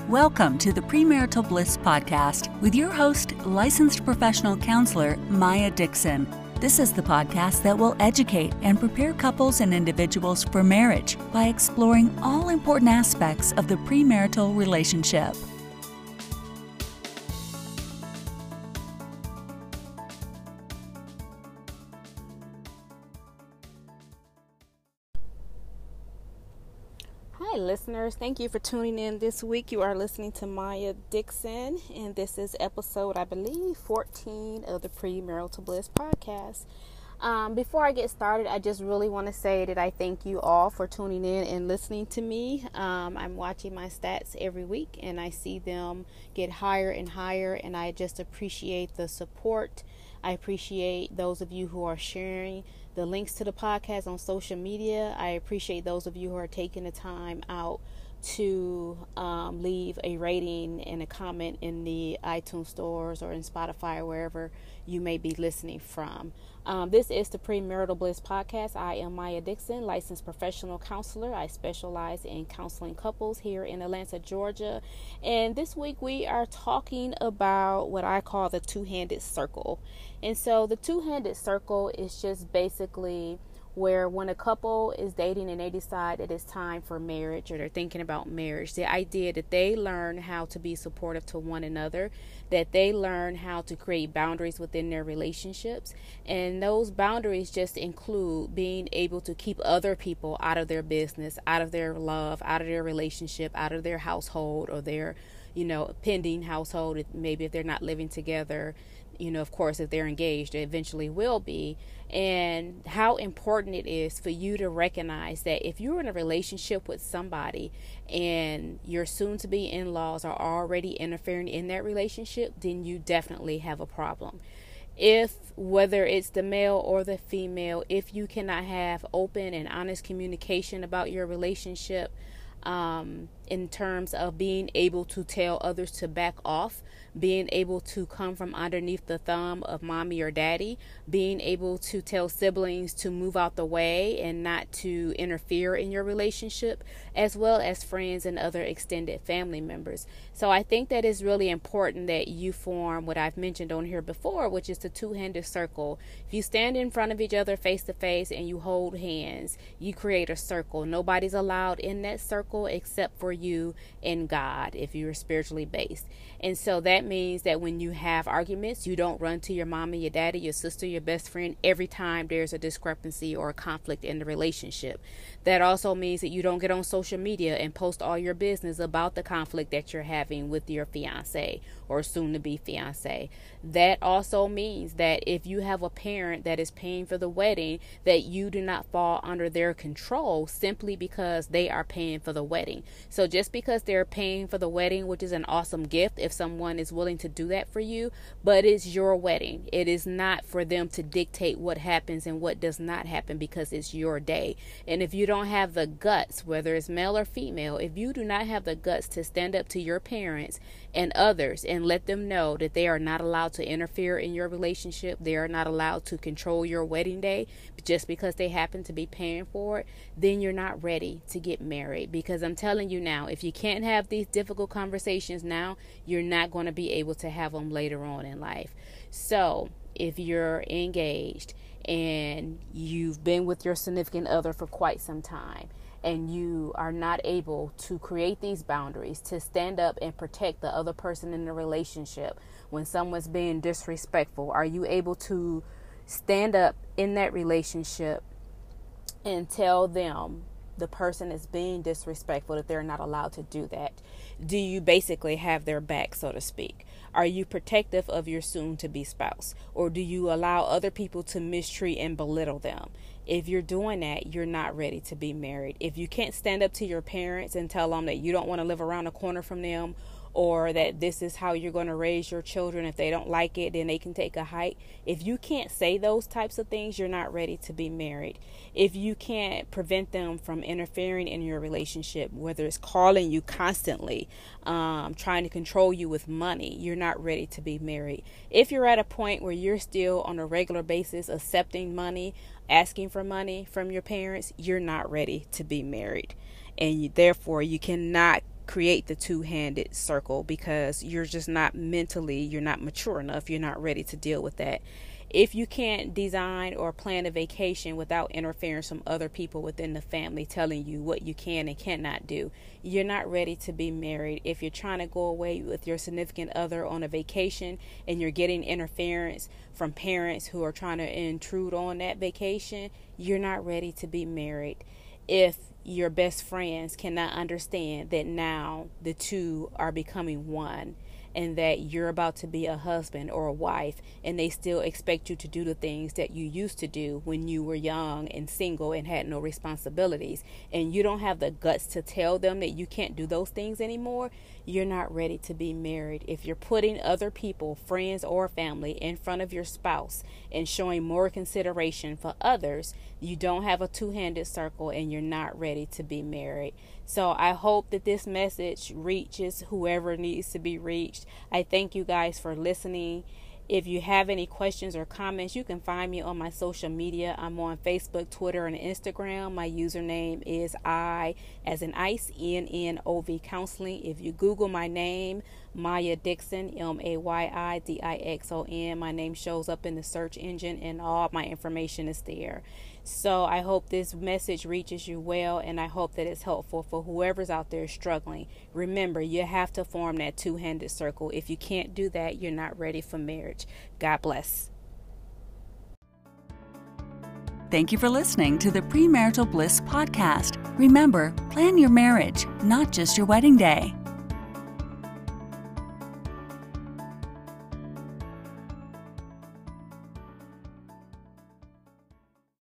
Welcome to the Premarital Bliss Podcast with your host, licensed professional counselor, Maya Dixon. This is the podcast that will educate and prepare couples and individuals for marriage by exploring all important aspects of the premarital relationship. Hi listeners, thank you for tuning in this week. You are listening to Maya Dixon, and this is episode, I believe, 14 of the Premarital Bliss Podcast. Before I get started, I just really want to say that I thank you all for tuning in and listening to me. I'm watching my stats every week, and I see them get higher and higher, and I just appreciate the support. I appreciate those of you who are sharing the links to the podcast on social media. I appreciate those of you who are taking the time out to leave a rating and a comment in the iTunes stores or in Spotify or wherever you may be listening from. This is the Premarital Bliss Podcast. I am Maya Dixon, licensed professional counselor. I specialize in counseling couples here in Atlanta, Georgia. And this week we are talking about what I call the two-handed circle. And so the two-handed circle is just basically where when a couple is dating and they decide that it's time for marriage or they're thinking about marriage, the idea that they learn how to be supportive to one another, that they learn how to create boundaries within their relationships. And those boundaries just include being able to keep other people out of their business, out of their love, out of their relationship, out of their household or their, pending household, maybe if they're not living together. Of course, if they're engaged, they eventually will be. And how important it is for you to recognize that if you're in a relationship with somebody and your soon-to-be in-laws are already interfering in that relationship, then you definitely have a problem. Whether it's the male or the female, if you cannot have open and honest communication about your relationship, in terms of being able to tell others to back off, being able to come from underneath the thumb of mommy or daddy, being able to tell siblings to move out the way and not to interfere in your relationship, as well as friends and other extended family members. So I think that it's really important that you form what I've mentioned on here before, which is the two-handed circle. If you stand in front of each other face to face and you hold hands, you create a circle. Nobody's allowed in that circle except for you and God, if you're spiritually based. And so that means that when you have arguments, you don't run to your mama, your daddy, your sister, your best friend every time there's a discrepancy or a conflict in the relationship. That also means that you don't get on social media and post all your business about the conflict that you're having with your fiance or soon to be fiance. That also means that if you have a parent that is paying for the wedding, that you do not fall under their control simply because they are paying for the wedding. So just because they're paying for the wedding, which is an awesome gift if someone is willing to do that for you, but it's your wedding. It is not for them to dictate what happens and what does not happen because it's your day. And if you don't have the guts, whether it's male or female, if you do not have the guts to stand up to your parents and others and let them know that they are not allowed to interfere in your relationship, they are not allowed to control your wedding day just because they happen to be paying for it, then you're not ready to get married. Because I'm telling you now, if you can't have these difficult conversations now, you're not going to be able to have them later on in life. So if you're engaged and you've been with your significant other for quite some time, and you are not able to create these boundaries to stand up and protect the other person in the relationship when someone's being disrespectful, are you able to stand up in that relationship and tell them the person is being disrespectful, that they're not allowed to do that? Do you basically have their back, so to speak? Are you protective of your soon-to-be spouse? Or do you allow other people to mistreat and belittle them? If you're doing that, you're not ready to be married. If you can't stand up to your parents and tell them that you don't want to live around the corner from them, or that this is how you're going to raise your children, if they don't like it, then they can take a hike. If you can't say those types of things, you're not ready to be married. If you can't prevent them from interfering in your relationship, whether it's calling you constantly, trying to control you with money, you're not ready to be married. If you're at a point where you're still on a regular basis accepting money, asking for money from your parents, you're not ready to be married. And therefore, you cannot create the two-handed circle because you're just not mentally, you're not mature enough, you're not ready to deal with that. If you can't design or plan a vacation without interference from other people within the family telling you what you can and cannot do, you're not ready to be married. If you're trying to go away with your significant other on a vacation and you're getting interference from parents who are trying to intrude on that vacation, you're not ready to be married. If your best friends cannot understand that now the two are becoming one, and that you're about to be a husband or a wife, and they still expect you to do the things that you used to do when you were young and single and had no responsibilities, and you don't have the guts to tell them that you can't do those things anymore, you're not ready to be married. If you're putting other people, friends or family, in front of your spouse and showing more consideration for others, you don't have a two-handed circle and you're not ready to be married. So I hope that this message reaches whoever needs to be reached. I thank you guys for listening. If you have any questions or comments, you can find me on my social media. I'm on Facebook, Twitter, and Instagram. My username is I, as in ice, ENNOV Counseling. If you Google my name, Maya Dixon, MAYIDIXON, my name shows up in the search engine and all my information is there. So I hope this message reaches you well, and I hope that it's helpful for whoever's out there struggling. Remember, you have to form that two-handed circle. If you can't do that, you're not ready for marriage. God bless. Thank you for listening to the Premarital Bliss Podcast. Remember, plan your marriage, not just your wedding day.